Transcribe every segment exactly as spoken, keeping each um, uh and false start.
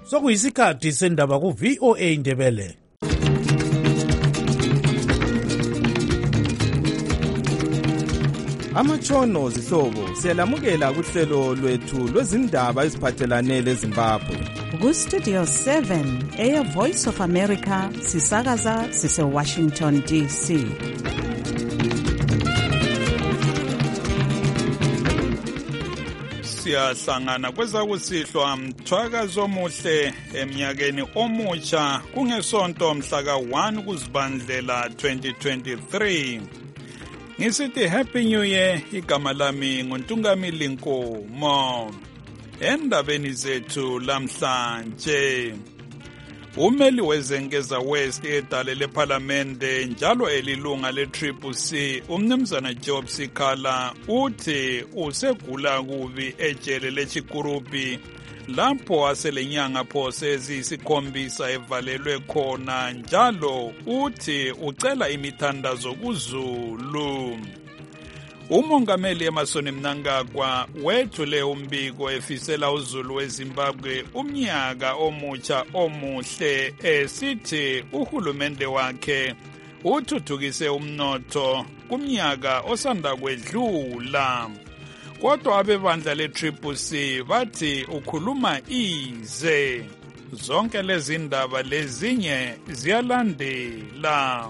sokuyisikhathi sendaba ku-V O A Ndebele. Amatshono zihlobo siyalamukela kuhlelo lwethu lwezindaba eziphathelane leZimbabwe. Ku-Studio seven, Air Voice of America, sisakaza sise-Washington D C. Siyahlangana kwezakusihlwa mthwakazo omuhle eminyakeni omutsha kungesonto mhla ka one kuZibandlela twenty twenty-three. Ngisithi Happy New Year, igama lami nguNtungamili Nkomo. Endabeni zethu lamhlanje, umeli weZengeza West edale lePhalamende njalo elilunga le-Triple C umnumzana Job Sikhala uthi usegula kubi ejele leChikurupi lapho aselenyanga phose eziyisikhombisa evalelwe khona, njalo uthi ucela imithandazo kuZulu. Umongameli Emmerson Mnangagwa wethule umbiko efisela uZulu weZimbabwe umnyaka omutsha omuhle, esithi uhulumende wakhe uthuthukise umnotho kumnyaka osanda kwedlula. Kodwa abebandla le-Triple C bathi ukhuluma ize. Zonke lezi ndaba lezinye ziyalandela.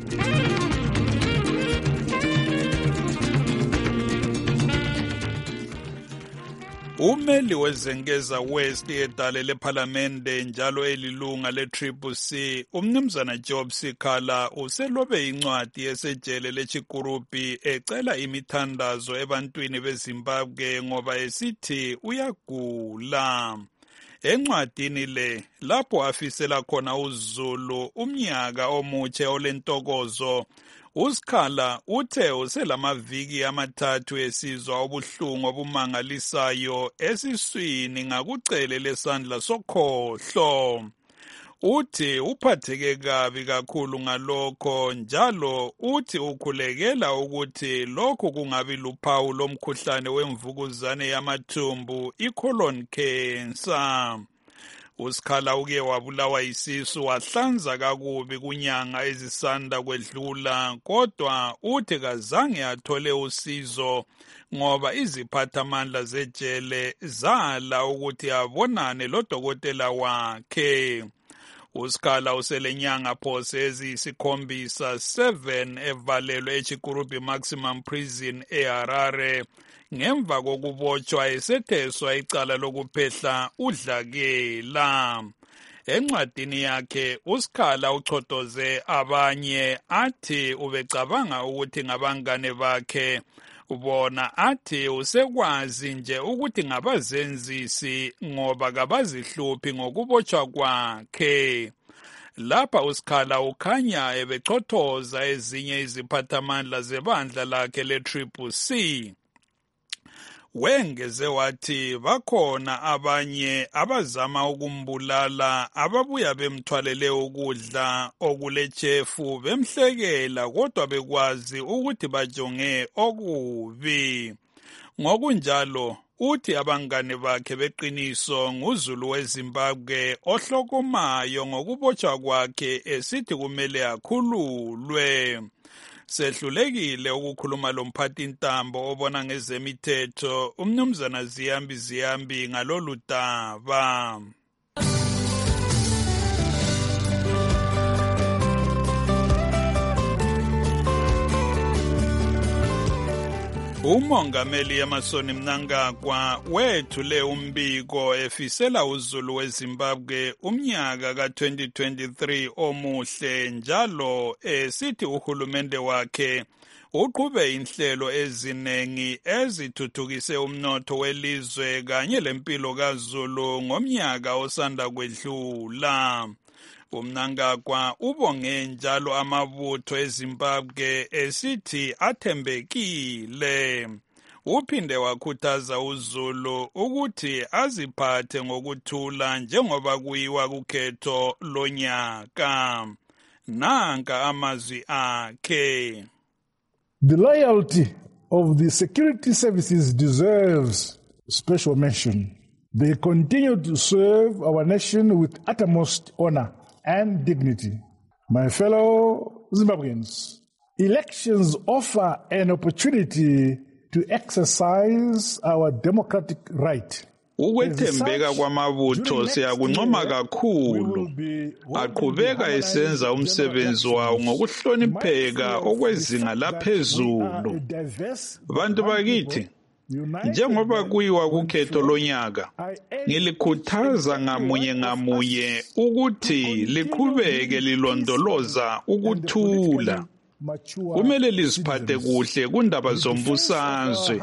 Umeli weZengeza West edale lePhalamende njalo elilunga le-Triple C umnumzana Job Sikhala uselobe incwadi esejele leChikurupi ecela imithandazo ebantwini beZimbabwe ngoba esithi uyagula. Encwadini le lapho afisela khona uZulu umnyaka omutshe olentokozo, uSikhala uthe uselamaviki amathathu esizwa ubuhlungu obumangalisayo esiswini ngakucele lesandla sokhohlo. Uthi uphatheke kabi kakhulu ngalokho, njalo uthi ukhulekela ukuthi lokhu kungabi luphawu lomkhuhlane wemvukuzane yamathumbu, i-colon cancer. uSikhala uke wabulawa yisisu wahlanza kakubi kunyanga ezisanda kwedlula, kodwa uthi kazange athole usizo ngoba iziphathamandla zejele zala ukuthi abonane lodokotela wakhe. uSikhala uselenyanga phose eziyisikhombisa seven evalelwe eChikurupi Maximum Prison eHarare ngemva kokubotshwa esetheswa icala lokuphehla udlakela. Encwadini yakhe uSikhala uchotoze abanye athi ubecabanga ukuthi ngabangane bakhe, bona athi usekwazi nje ukuthi ngabazenzisi ngoba kabazihluphi ngokubotshwa kwakhe. Lapha uSikhala ukhanya ebechothoza ezinye iziphathamandla zebandla lakhe le-Triple C. Wengeze wathi bakhona abanye abazama ukumbulala ababuya bemthwalele ukudla okulechefu bemhlekela, kodwa bekwazi ukuthi bajonge okubi. Ngokunjalo uthi abangane bakhe beqiniso nguZulu weZimbabwe ohlokomayo ngokubotshwa kwakhe esithi kumele akhululwe. Sehlulekile ukukhuluma lomphathi ntambo obona ngezemithetho umnumzana Ziyambi Ziyambi ngalolu daba. Umongameli Emmerson Mnangagwa wethule umbiko efisela uZulu weZimbabwe umnyaka ka twenty twenty-three omuhle, njalo esithi uhulumende wakhe uqhube inhlelo ezinengi ezithuthukise umnotho welizwe kanye lempilo kaZulu ngomnyaka osanda kwedlula. uMnangagwa ubonge njalo amabutho eZimbabwe esithi athembekile. Uphinde wakhuthaza uZulu ukuthi aziphathe ngokuthula njengoba kuyiwa kukhetho lonyaka. Nanka amazwi akhe. The loyalty of the security services deserves special mention. They continue to serve our nation with utmost honor and dignity. My fellow Zimbabweans, elections offer an opportunity to exercise our democratic right. Ukwethembeka kwamabutho siyakuncoma kakhulu. Aqhubeka esenza umsebenzi wawo ngokuhlonipheka okwezinga laphezulu. Bantu bakithi, njengoba kuyiwa kukhetho lonyaka, ngilikhuthaza ngamunye ngamunye ukuthi liqhubeke lilondoloza ukuthula. Kumele liziphathe kuhle kundaba zombusazwe.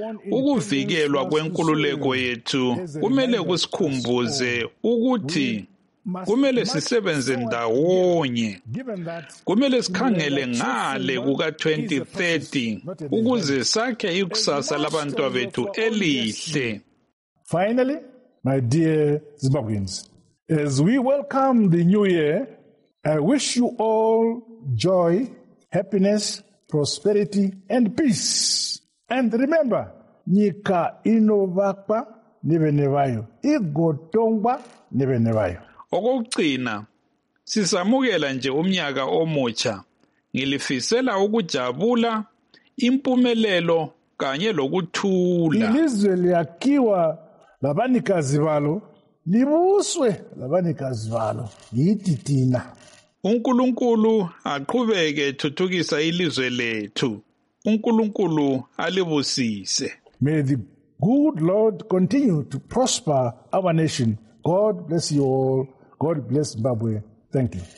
Ukuvikelwa kwenkululeko yethu kumele kusikhumbuze ukuthi kumele sisebenze ndawonye. Kumele sikhangele ngale kuka twenty thirty ukuze sakhe ikusasa labantwa bethu elihle. Finally, my dear Zimbabweans, as we welcome the new year, I wish you all joy, happiness, prosperity, and peace. And remember, nyika inovakwa nevenevayo, igotongwa nevenevayo. Okugcina, sisamukela nje umnyaka omutsha. Ngilifisela ukujabula, impumelelo kanye lokuthula. Ilizwe liyakhiwa labanikazi balo, libuswe labanikazi balo, yithi thina. uNkulunkulu aqhubeke ethuthukisa ilizwe lethu. uNkulunkulu alibusise. May the good Lord continue to prosper our nation. God bless you all. God bless Zimbabwe. Thank you.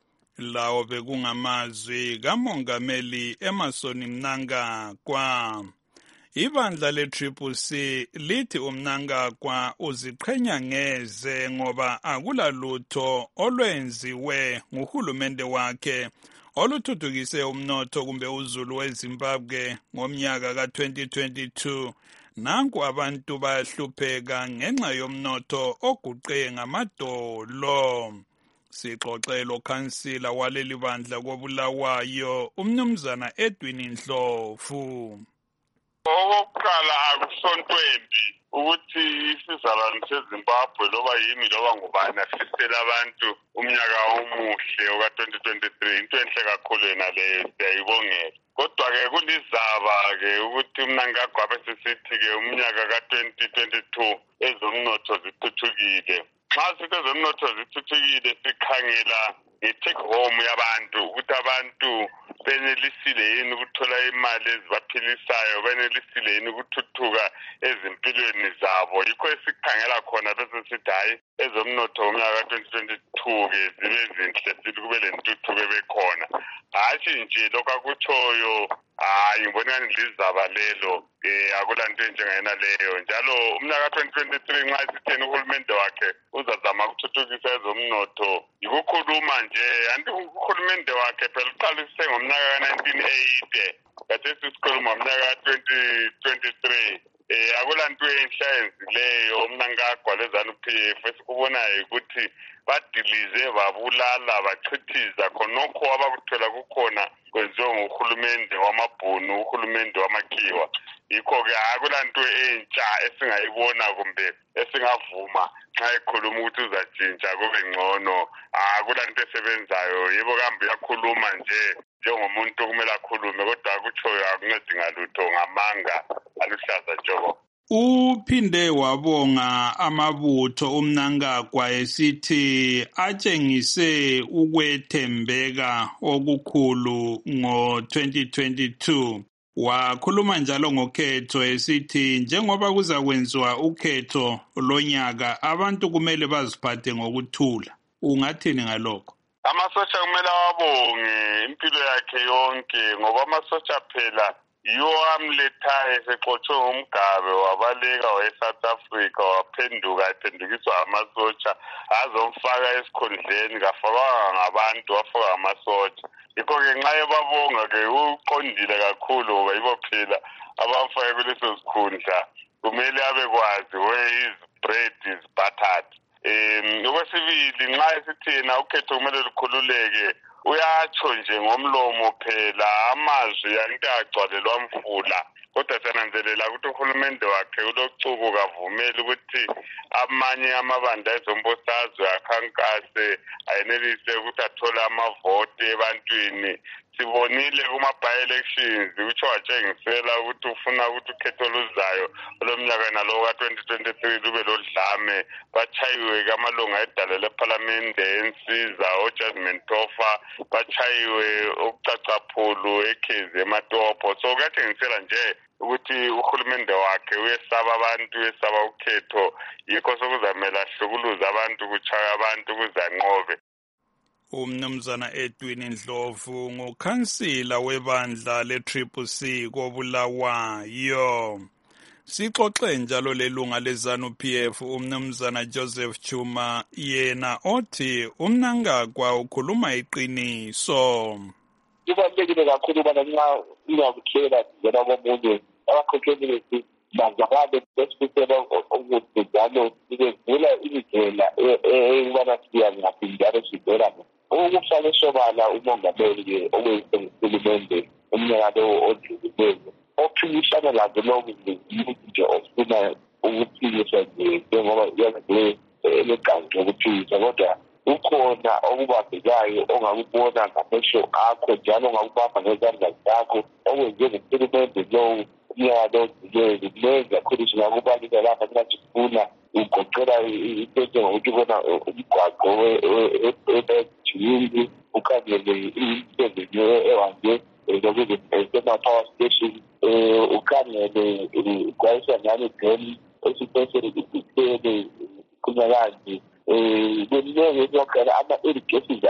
Lawo bekungamazwi kaMongameli Emmerson Mnangagwa. Ibandla le-Triple C lithi uMnangagwa uziqhenya ngeze ngoba akulalutho olwenziwe nguhulumende wakhe oluthuthukise umnotho kumbe uzulu weZimbabwe ngomnyaka ka twenty twenty-two. Nanku abantu bayahlupheka ngenxa yomnotho oguqe ngamadolo. Sixoxela ukhansila waleli bandla koBulawayo uMnumzana Edwin Ndlovu. Okokuqala akusontwembi ukuthi isizalwane seZimbabwe loba yimi loba ngubani afisela abantu umnyaka omuhle oka twenty twenty-three. Into enhle kakhulu yena leyo siyayibongela. Kodwa-ke kulizaba-ke ukuthi uMnangagwa besesithi-ke umnyaka ka twenty twenty-two ezomnotho zithuthukile. Xa sithi ezomnotho zithuthukile sikhangela i-take home yabantu ukuthi abantu benelisile yini ukuthola imali ezibaphilisayo, benelisile yini ukuthuthuka ezimpilweni zabo. Yikho esikhangela khona bese sithi hayi ezomnotho umnyaka twenty twenty-two-ke zibe zinhle sithi kube lentuthuko ebekhona. Hatshi nje lokho akutshoyo hayi ngibona ngani lizaba lelo eh akulanto enjengena leyo. Njalo umnyaka twenty twenty-three nxa sitheni uhulumende wakhe uzazama ukuthuthukisa ezomnotho yikukhuluma nje anti uhulumende wakhe phela uqalise ngomnyaka ka nineteen eighty kade sisikhuluma ngomnyaka ka twenty twenty-three. Eh akulanto enhlanzileyo uMnangagwa lezanu P F esikubonayo ukuthi badilize babulala bachithiza khonokho abakuthola kukhona kwenziwa nguhulumende wamabhunu uhulumende wamakhiwa. Yikho-ke akulanto entsha esingayibona kumbe esingavuma xa ekhuluma ukuthi uzatshintsha kube ngcono. Akulanto esebenzayo yebo kambe uyakhuluma nje njengomuntu kumele akhulume kodwa akutshoyo akuncedi ngalutho ngamanga aluhlaza tshoko. Uphinde wabonga amabutho uMnangagwa esithi atshengise ukwethembeka okukhulu ngo twenty twenty-two. Wakhuluma njalo ngokhetho esithi njengoba kuzakwenziwa ukhetho lonyaka abantu kumele baziphathe ngokuthula. Ungathini ngalokho? Amasotsha kumele awabonge impilo yakhe yonke ngoba amasotsha phela yiwo amlethayo esexotshwe ngumgabe wabaleka we-South Africa waphenduka ephendukiswa amasotsha azomfaka esikhundleni kafakwanga ngabantu wafaka amasotsha. Yikho-ke nxa ebabonga-ke uqondile kakhulu ngoba yibo phela abamfake kuleso sikhundla kumele abekwazi where his bread is buttered. Um okwesibili nxa esithina ukhetho kumele lukhululeke uyatsho nje ngomlomo phela amazwi anti agcwalelwa mfula kodwa sananzelela ukuthi uhulumende wakhe ulocuku kavumeli ukuthi amanye amabandla ezombusazwe akhankase ayenelise ukuthi athole amavoti ebantwini. Sibonile kuma-by-elections utsho watshengisela ukuthi ufuna ukuthi ukhetho luzayo olomnyaka nalowo ka-twenty twenty-three lube lodlame. Bachayiwe amalunga edale lephalamende ensiza oJasmine Tofa, bachayiwe ukucacaphulu ekhezi ematopo. So kuyatshengisela nje ukuthi uhulumende wakhe uyesaba abantu, uyesaba ukhetho, yikho sokuzamela hlukuluza abantu, kuchaya abantu kuzanqobe. Umnumzana Edwin Ndlovu ngukhansila webandla le-Triple C koBulawayo. Sixoxe njalo lelunga leZANU-P F umnumzana Joseph Chuma yena othi uMnangagwa ukhuluma iqiniso. Kubalulekile kakhulu ubana nxa ingakuhlela njena komunye abakhokheli bethu bazakale besifisela ukuthi njalo sivula indlela eyibana siyangaphi njalo sivela ukufaka sobala umongameli okuyihulumende umnyaka lo odlulileyo ophikisana lazo lonke nje ofuna ukuphikisa nje njengoba yaze elegangi lokuphikisa, kodwa ukhona okubambekayo ongakubona ngamehlo akho njalo ongakubamba ngezandla zakho okwenze nguhulumende lowo umnyaka lo odlulileyo. Kulenza kakhulu singakubalika lapha nxa sifuna ugoqela into ngokuthi ubona umgwaqo wejiyindi ukhangele imisebenzi ehambe ema-power station, ukhangele ugwayisa ngani dam esipesele isikele kunyakanje. Beninenge yokhana ama-irrigations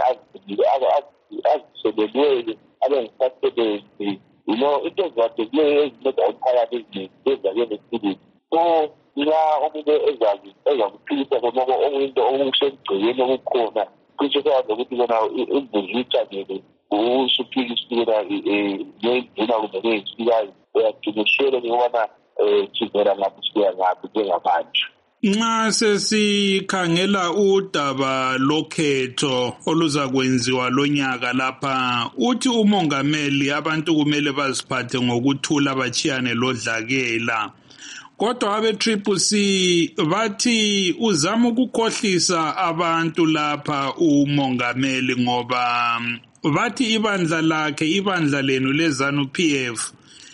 aziselelweyo abengisasebenzi, you know, into ezibadekileyo ezinceda umphakathi eziningi ezakele esipilini. So nxa umuntu ezazi ezakuphikisa konoko okuyinto okusemgcekeni okukhona kusho kwazi ukuthi bona imbuzi uyitshangele usuphikisela ngenduna kumbe ney'nsikayo uyaqinisele ukubana sivela ngaphi siya ngaphi njengabantu. Nxa sesikhangela udaba lokhetho oluzakwenziwa lonyaka lapha, uthi umongameli abantu kumele baziphathe ngokuthula bachiyane lodlakela. Kodwa abe-Triple C bathi uzama ukukhohlisa abantu lapha umongameli ngoba bathi ibandla lakhe, ibandla lenu leZANU-P F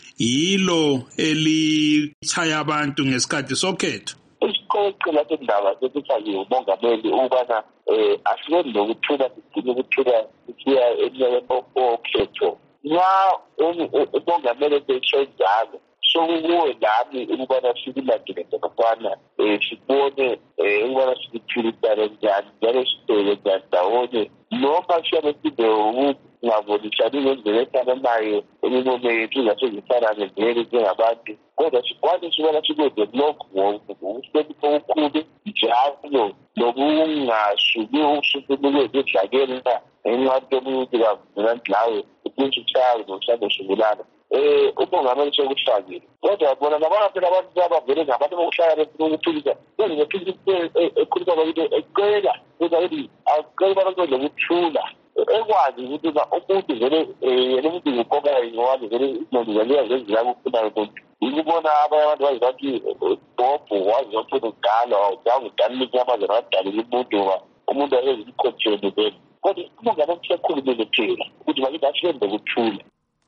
yilo elichaya abantu ngesikhathi sokhetho. Isikhoqe lapho indaba sesifakiwe umongameli ukubana asikeni nokuthula sigcine ukuthula sisiya emnyakeni okhetho. Nxa umongameli esesho njalo sokukuwe lami ukubana sikulandele ngokufana sibone ukubana sikuphilisane njani njalo sibheke njani ndawonye, noma siyabe sibe ungabonisani ngendlela efananayo imibono yethu zasezifana ngevele njengabantu, kodwa sikwazi sibona sikwenze lokhu ngokuhlonipha okukhulu njalo nokungasuki usukulukeze edlakela enqato yomuntu kavumelani lawe ukuthi uchawe nokuhlande usukulana. Eh umongameli sokufakile, kodwa bona nabona phela abantu abavele ngabantu bokuhlala befuna ukuphikisa ngephikisa ekhuluma ukuthi ecela ukuthi acela abantu lokuthula ekwazi ukuthi umuntu vele yena umuntu ngokokayo ngowazi vele izinto zenzeka ukufuna ukuthi ukubona abanye abantu bazibathi bobho wazi ukuthi udala udawu udala inyama zodala umuntu umuntu ayezikhothele vele, kodwa umongameli sekhulumile phela ukuthi bakithi asilembe ukuthula.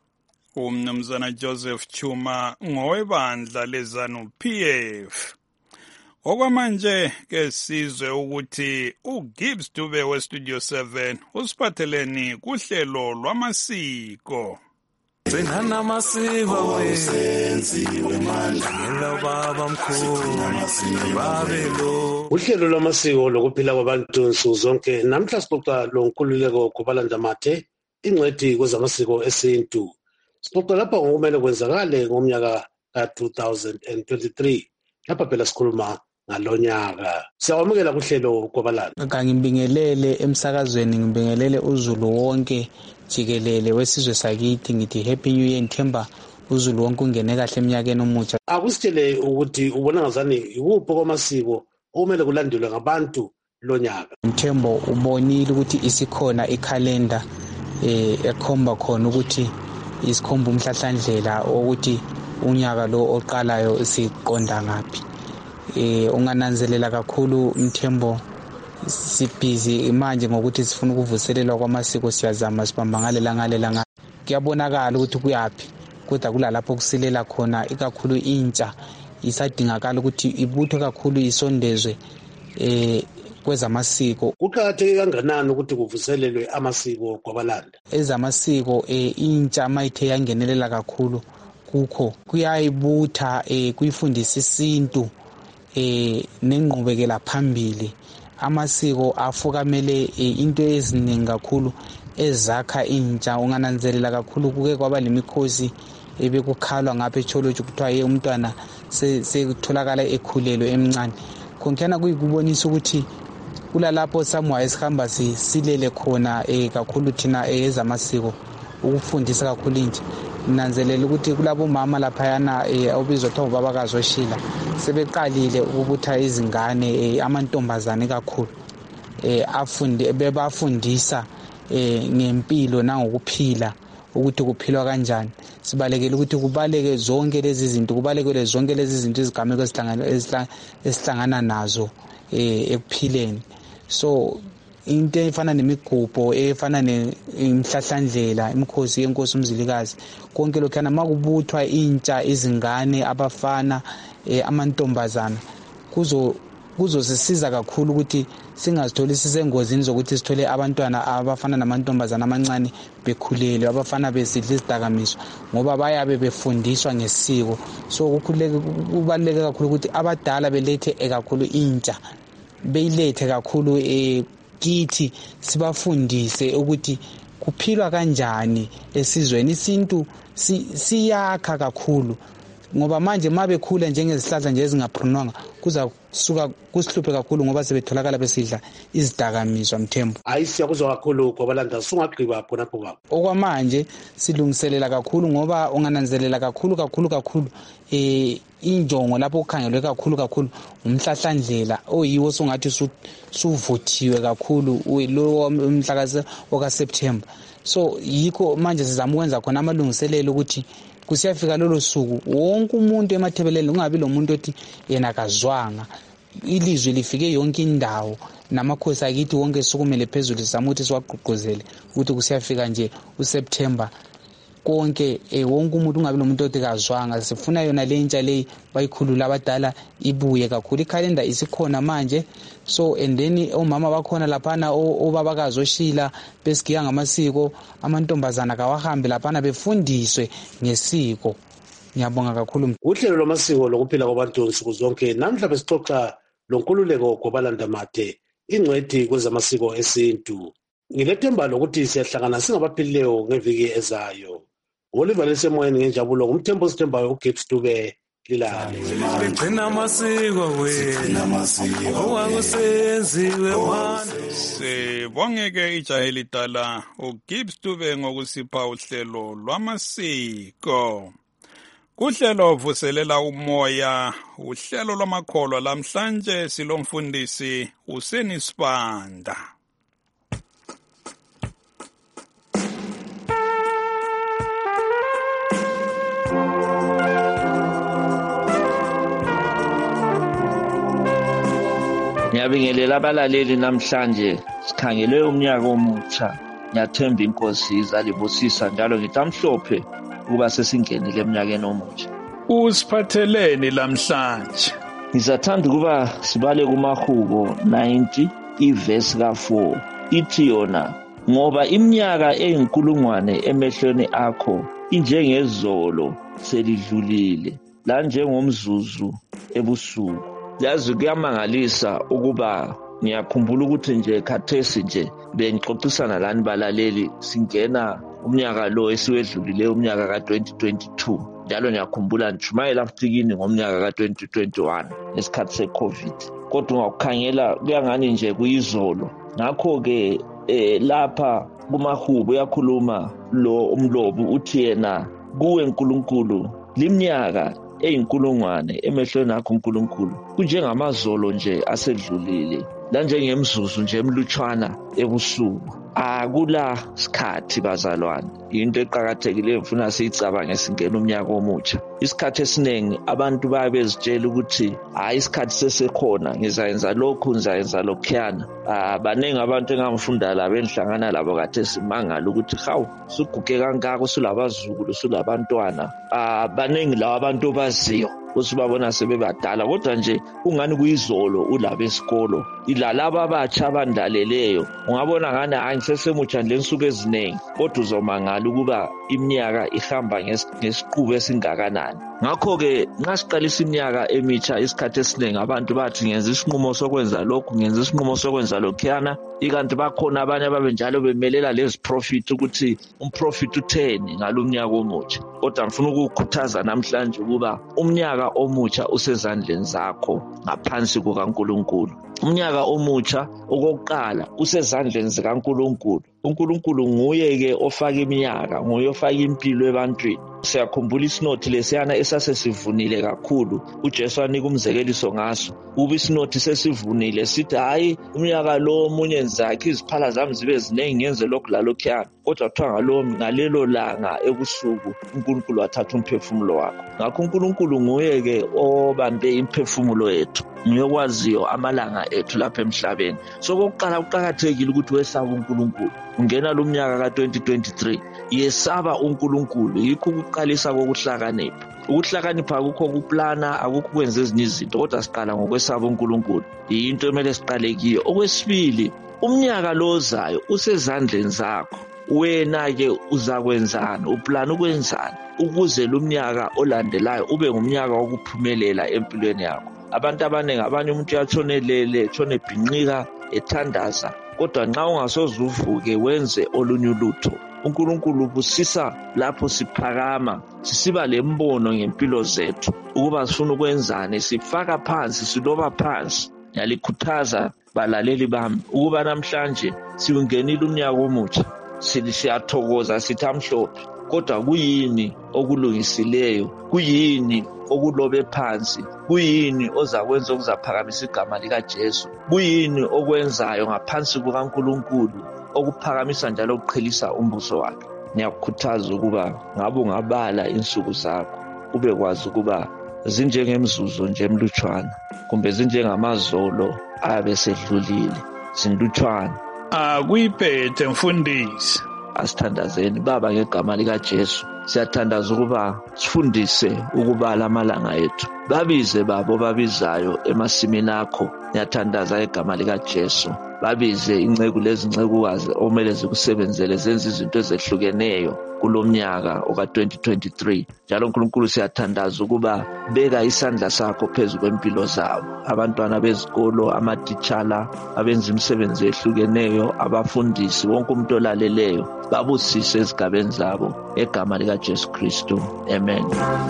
Umnumzana Joseph Chuma ngowebandla leZANU-P F. Okwamanje ke sizwe ukuthi uGibbs Dube weStudio seven usiphatheleni kuhlelo lwamasiko. Sengana amasiko wesenziwe manje baba mkhulu babelo. Uhlelo lwamasiko lokuphila kwabantu nsuku zonke namhla sixoxa lo nkululeko kubalanda mathe ingcwethi kwezamasiko esintu. Sixoxa lapha ngokumele kwenzakale ngomnyaka ka-two thousand twenty-three. Lapha phela sikhuluma ngalonyaka. Siyawamukela kuhlelo kwabalanda. Ngibingelele emsakazweni, ngibingelele uZulu wonke jikelele wesizwe sakithi, ngithi happy new year, ngithemba uZulu wonke ungene kahle eminyakeni omutsha. Akusitshele ukuthi ubona ngazani ikuphi kwamasiko okumele kulandelwe ngabantu lonyaka. Ngithemba ubonile ukuthi isikhona ikhalenda eh ekhomba khona ukuthi isikhomba umhlahlandlela ukuthi unyaka lo oqalayo siqonda ngaphi. Eh ungananzelela kakhulu Mthembo sibhizi manje ngokuthi sifuna ukuvuselelwa kwamasiko siyazama sibamba ngalela ngalela ngalela. Kuyabonakala ukuthi kuyapi kodwa kulalapho kusilela khona ikakhulu intsha isadingakala ukuthi ibuthwe kakhulu isondezwe eh kwezamasiko. Kuqakatheke kanganani ukuthi kuvuselelwe amasiko kwabalanda? Ezamasiko eh intsha mayithe yangenelela kakhulu kukho kuyayibutha eh kuyifundisa isintu eh nenqubekela phambili. Amasiko afukamele into eziningi kakhulu ezakha intsha. Ungananzelela kakhulu kuke kwaba lemikhosi ebekukhalwa ngapha echoloji kuthiwa ye umntwana sekutholakala ekhulelwe emncane. Konkhana kuyikubonisa ukuthi kulalapho samwa esihamba silele khona eh kakhulu thina ezamasiko ukufundisa kakhulu intsha. Nanzelela ukuthi kulabo mama lapha yana obizwa kuthiwa ubabakazi oshila sebeqalile ukubutha izingane amantombazane kakhulu eh afunde bebafundisa eh ngempilo nangokuphila ukuthi kuphilwa kanjani. Sibalekele ukuthi kubaleke zonke lezi zinto kubalekele zonke lezi zinto izigameko esihlangana esihlangana nazo eh ekuphileni. So into efana nemigubho efana nemhlahlandlela imikhosi yenkosi umzilikazi konke lokho yana makubuthwa intsha izingane abafana amantombazana kuzo kuzosisiza kakhulu ukuthi singazitholi sisengozini zokuthi sithole abantwana abafana namantombazana amancane bekhulelwe abafana besidla izidakamizwa ngoba bayabe befundiswa ngesiko. So kukhuleke kubaleke kakhulu ukuthi abadala belethe kakhulu intsha beyilethe kakhulu eh kithi sibafundise ukuthi kuphilwa kanjani esizweni. Isintu siyakha kakhulu ngoba manje mabekhula njengezihlahla nje ezingaphunwanga kuza kusuka kusihluphe kakhulu ngoba sebetholakala besidla izidakamizwa Mthembo. Hayi siyakuzwa kakhulu kwabalanda sungagqiba khona pho baba. Okwamanje silungiselela kakhulu ngoba ungananzelela kakhulu kakhulu kakhulu eh injongo lapho ukhangelwe kakhulu kakhulu umhlahlandlela oyiwo songathi suvuthiwe kakhulu lo umhlaka oka September. So yikho manje sizama ukwenza khona amalungiselelo ukuthi kusiyafika lolo suku wonke umuntu emathebeleni ungabi lo muntu othi yena kazwanga. Ilizwe lifike yonke indawo namakhosi akithi wonke sukumele phezulu sizama ukuthi siwagqugquzele ukuthi kusiyafika nje uSeptember konke eh wonke umuntu ungabi nomuntu othi kazwanga. Sifuna yona le intsha le bayikhulula abadala ibuye kakhulu. Ikhalenda isikhona manje so and then omama bakhona laphana obabakazi oshila besigiya ngamasiko amantombazana kawahambe laphana befundiswe ngesiko. Ngiyabonga kakhulu. Uhlelo lwamasiko lokuphila kwabantu nsuku zonke namhla besixoxa lonkululeko kwabalanda mate ingcwethi kwezamasiko esintu. Ngilethemba lokuthi siyahlangana singabaphilileyo ngeviki ezayo. Oliver lesemoyeni ngenjabulo ngumthembo sithembayo uGibbs Dube lilale. Sigcina amasiko wethu owakusenziwe manje. Sibongeke ijaheli dala uGibbs Dube ngokusipha uhlelo lwamasiko. Kuhlelo vuselela umoya uhlelo lwamakholwa lamhlanje silomfundisi uSenisibanda. Ngiyabingelela abalaleli namhlanje sikhangele umnyaka omutsha. Ngiyathemba inkosi izalibusisa njalo ngithi amhlophe kuba sesingenile eminyakeni omutsha. Usiphatheleni lamhlanje? Ngizathanda ukuba sibale kumahubo ninety ivesi ka four ithi yona ngoba iminyaka eyinkulungwane emehlweni akho injengezolo selidlulile la njengomzuzu ebusuku. Yazi kuyamangalisa ukuba ngiyakhumbula ukuthi nje khathesi nje bengixoxisana lani balaleli singena umnyaka lo esiwedlulile umnyaka ka twenty twenty-two njalo ngiyakhumbula njumayela mfikini ngomnyaka ka twenty twenty-one ngesikhathi seCovid kodwa ungakukhangela kuyangani nje kuyizolo. Ngakho ke eh lapha kumahubo uyakhuluma lo umlobi uthi yena kuwe uNkulunkulu liminyaka eyinkulungwane emehlweni akho uNkulunkulu kunjengamazolo nje asedlulile la njengemzuzu nje emlutshwana ebusuku. Akula sikhathi bazalwane, into eqhakathekileyo mfuna siyicabange singena umnyaka omutsha. Isikhathi esiningi abantu bayabezitshela ukuthi hayi isikhathi sesekhona, ngizayenza lokhu ngizayenza lokhuyana. Ah baningi abantu engamfunda labo enhlangana labo kade simangala ukuthi hawu suguge kangaka usulabazukulu usulabantwana. Ah baningi lawo abantu baziyo usibabona sebebadala kodwa nje ungani kuyizolo ulaba esikolo ilalaba abatsha abandaleleyo ungabona ngani angisesemutsha lensuku eziningi kodwa uzomangala ukuba iminyaka ihamba ngesiqubu esingakanani. Ngakho ke nxa siqalisa iminyaka emitsha isikhathi esiningi abantu bathi ngenza isinqumo sokwenza lokhu ngenza isinqumo sokwenza lokhuyana, ikanti bakhona abanye ababenjalo bemelela lezi profit ukuthi umprofit utheni ngalomnyaka omutsha. Kodwa ngifuna ukukhuthaza namhlanje ukuba umnyaka omutsha usezandleni zakho ngaphansi kukaNkulunkulu. Umnyaka omutsha okokuqala usezandleni zikaNkulunkulu. uNkulunkulu nguye ke ofaka iminyaka, nguye ofaka impilo ebantwini. Siyakhumbula isinothi lesiyana esasesivunile kakhulu uJesu anika umzekeliso ngaso. Ube isinothi sesivunile sithi hayi umnyaka lo omunye nzakhe iziphala zami zibe ziningi ngenze lokhu lalokhuyana, kodwa kuthiwa ngalo ngalelo langa ebusuku uNkulunkulu wathatha umphefumulo wakho. Ngakho uNkulunkulu nguye ke obambe imphefumulo yethu, nguye okwaziyo amalanga ethu lapha emhlabeni. So kokuqala kuqakathekile ukuthi wesaba uNkulunkulu. Ungena lo mnyaka ka twenty twenty-three yesaba uNkulunkulu, yikho ukuqalisa kokuhlakanipha. Ukuhlakanipha akukho kuplana, akukho kwenza ezinye izinto, kodwa siqala ngokwesaba uNkulunkulu. Into emele siqale kiyo. Okwesibili, umnyaka lo ozayo usezandleni zakho. Wena ke uzakwenzana, uplana ukwenzana ukuze lo mnyaka olandelayo ube ngumnyaka wokuphumelela empilweni yakho. Abantu abaningi abanye umuntu uyatshonelele, etshone ebhinqika, ethandaza, kodwa nxa ungasoze uvuke wenze olunye ulutho, uNkulunkulu ubusisa lapho siphakama, sisiba lembono ngempilo zethu ukuba sifuna ukwenzani, sifaka phansi, siloba phansi. Ngiyalikhuthaza balaleli bami ukuba namhlanje siwungenile umnyaka omutsha, siyathokoza sithi amhlophe, kodwa kuyini okulungisileyo, kuyini okulobe phansi, kuyini ozakwenza okuzaphakamisa igama likaJesu, kuyini okwenzayo ngaphansi kukaNkulunkulu okuphakamisa njalo ukuqhelisa umbuso wakhe. Ngiyakukhuthaza ukuba ngabe ungabala insuku zakho ube kwazi ukuba zinjengemzuzu nje emlutshwana kumbe zinjengamazolo abesedlulile, zinlutshwana. Akuyiphethe mfundisi. Asithandazeni Baba ngegama likaJesu. Siyathandaza ukuba sifundise ukubala amalanga ethu. Babize babo babizayo emasimini akho. Ngiyathandaza ngegama likaJesu. Babize inceku lezincekukazi omele zikusebenzele zenza izinto ezehlukeneyo kulomnyaka oka twenty twenty-three. Njalo uNkulunkulu siyathandaza ukuba beka isandla sakho phezulu kwempilo zabo. Abantwana bezikolo, amatitshala, abenza imisebenzi ehlukeneyo, abafundisi, wonke umuntu olaleleyo, babusise ezigabeni zabo egama likaJesu Kristu. Amen.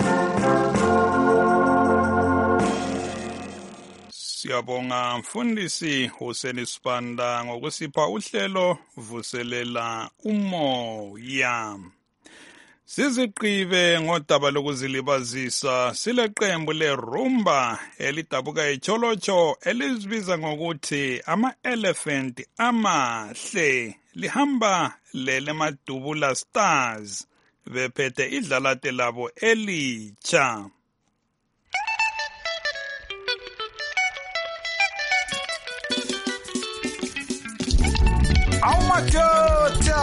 Siyabonga mfundisi Hussein Sibanda ngokusipha uhlelo vuselela umoya. Siziqibe ngodaba lokuzilibazisa sileqembu leRumba elidabuka eCholocho elizibiza ngokuthi ama-elephant amahle, lihamba lele Madubula Stars bephethe idlalate labo elitsha. Amadoda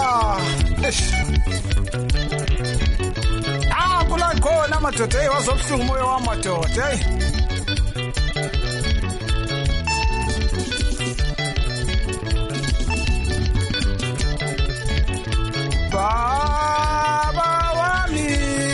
ah kula khona amadoda hey wazobuhlungu moya wamadoda hey baba wami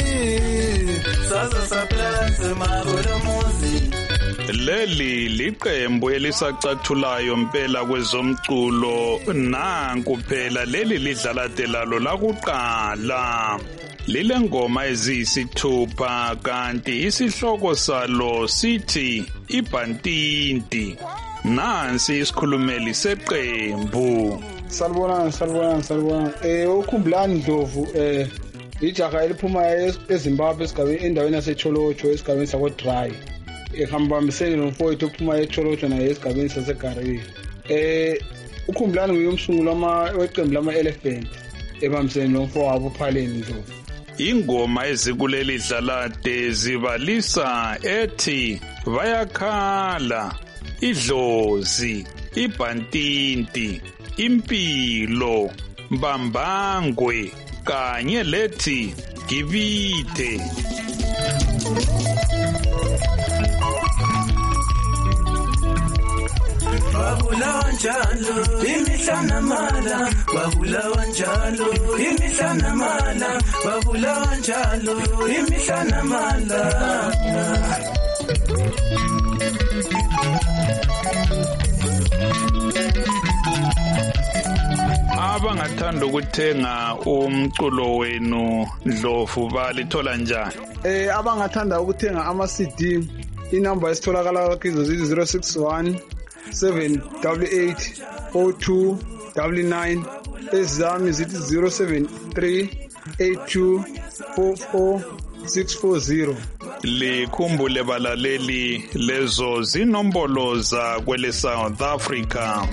sasa saplanse mabolo muzi. Leli liqembu elisacathulayo mpela kwezomculo. Nanku phela leli lidlalate lalo lakuqala. Lile ngoma eziyisithupha kanti isihloko salo sithi Ibhantinti. Nansi isikhulumeli seqembu. Salibona salibona salibona. Eh ukhumbulani Ndlovu eh ijaha eliphuma eZimbabwe esigabeni endaweni yaseCholocho esigabeni sakwa Dry. Ehambambisene nomfowethu ophuma eCholocho naye esigabeni saseGaree. eh ukhumbulani nguyomsungulu ama weqembu lama Elephant ebamsene nomfowabo uPhaleni Ndlovu. Ingoma ezikuleli dlalade zibalisa ethi bayakhala idlozi ibhantinti impilo mbambangwe kanye lethi gibite. Babulawa njalo imihla namala, babulawa njalo imihla namala, babulawa njalo imihla namala. Abangathanda ukuthenga umculo wenu Ndlovu balithola njani? Eh abangathanda ukuthenga ama C D, inamba esitholakala kizo zithi zero six one seven eight eight zero two nine nine, ezami zithi zero seven three eight two four four six four zero. Likhumbule balaleli lezo zinombolo za kwele South Africa.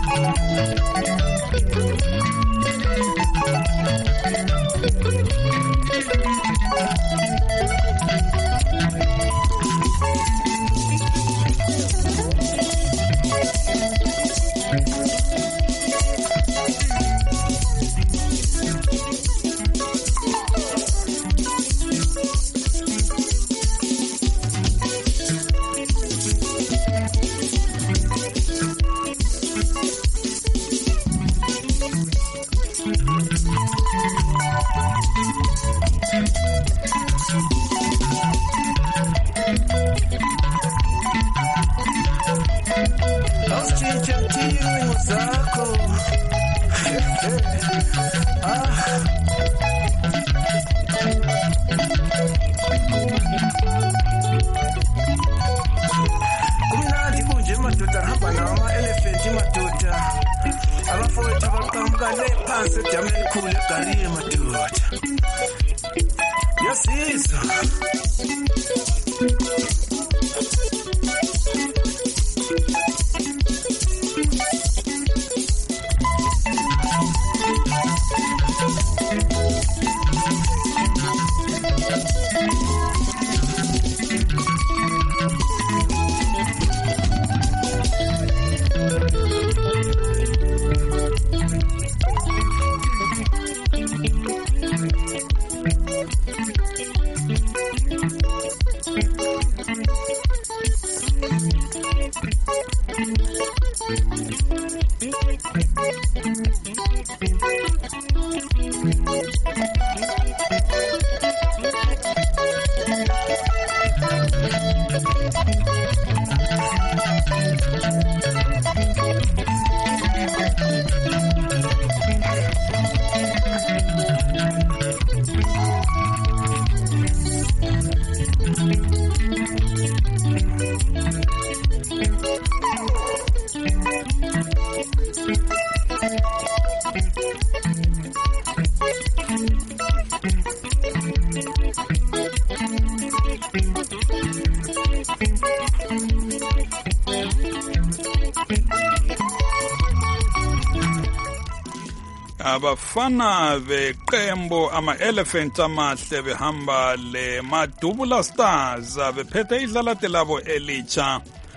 Abafana beqembo ama Elephant amahle behamba le Madubula Stars bephethe idlalate labo elitsha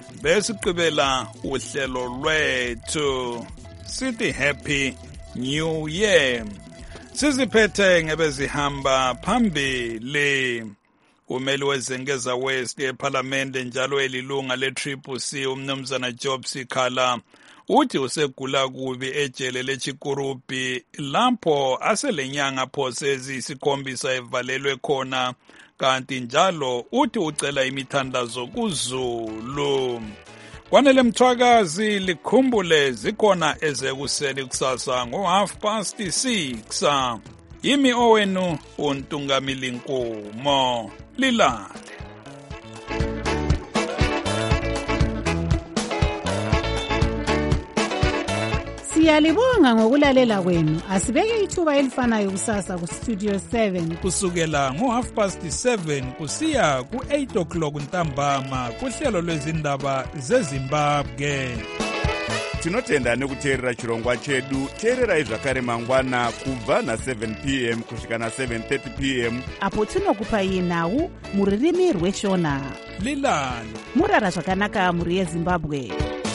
besiqibela uhlelo lwethu sithi Happy New Year. Siziphethe ngebezihamba phambili. Umeli wezengeza West eParliament njalo elilunga le Triple C umnumzana Job Sikhala uthi usegula kubi ejele leChikurupi lapho aselenyanga phosezi isikhombisa evalelwe khona, kanti njalo uthi ucela imithandazo kuZulu. Kwanele Mthwakazi likhumbule zikhona ezekuseni kusasa ngo half past six. Yimi owenu uNtungamili Nkumo, lilale. Siyalibonga ngokulalela kwenu. Asibeke ithuba elifanayo kusasa ku Studio seven kusukela ngo half past seven kusiya ku eight o'clock ntambama kuhlelo lwezindaba zeZimbabwe. tinotenda nekuteerera chirongwa chedu. teererai zvakare mangwana kubva na-seven p m kusvika na-seven thirty p m apo tinokupai nhau muririmi rweshona. lilani murara zvakanaka muri yezimbabwe.